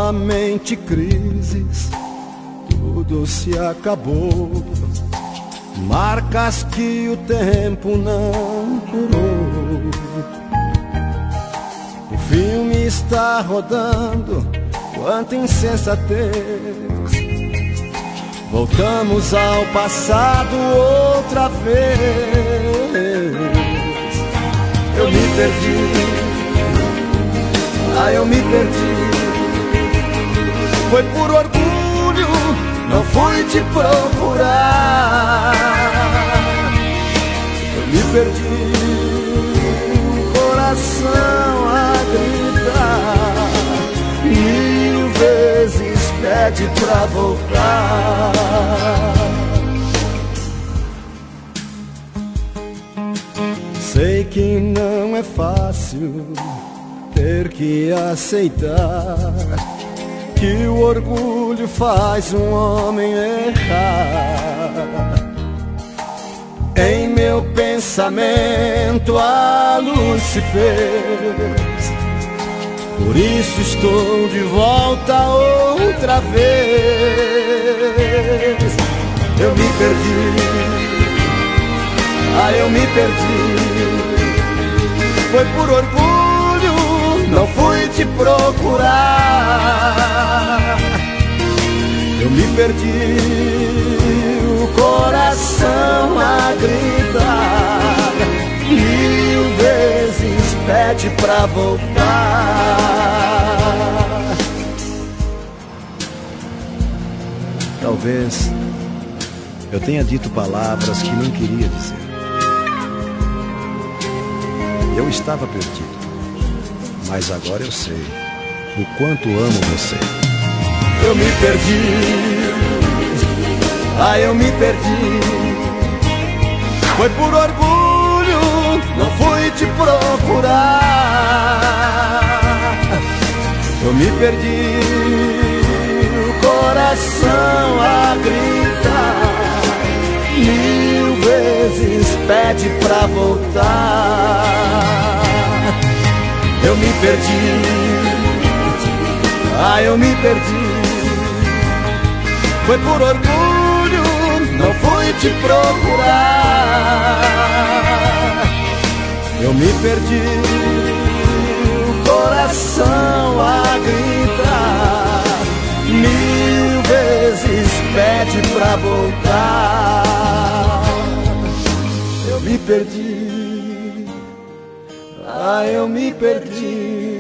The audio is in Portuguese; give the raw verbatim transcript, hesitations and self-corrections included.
somente crises, tudo se acabou. Marcas que o tempo não curou. O filme está rodando, quanta insensatez. Voltamos ao passado outra vez. Eu me perdi, ah, eu me perdi. Foi por orgulho, não fui te procurar. Eu me perdi, coração a gritar, mil vezes pede pra voltar. Sei que não é fácil ter que aceitar que o orgulho faz um homem errar. Em meu pensamento a luz se fez, por isso estou de volta outra vez. Eu me perdi, ah, eu me perdi. Foi por orgulho, não fui te procurar. Eu me perdi, o coração a gritar, mil vezes pede pra voltar. Talvez eu tenha dito palavras que não queria dizer. Eu estava perdido, mas agora eu sei o quanto amo você. Eu me perdi, ah, eu me perdi. Foi por orgulho, não fui te procurar. Eu me perdi, o coração a gritar, mil vezes pede pra voltar. Eu me perdi, ah, eu me perdi. Foi por orgulho, não fui te procurar. Eu me perdi, o coração a gritar, mil vezes pede pra voltar. Eu me perdi, ah, eu me perdi.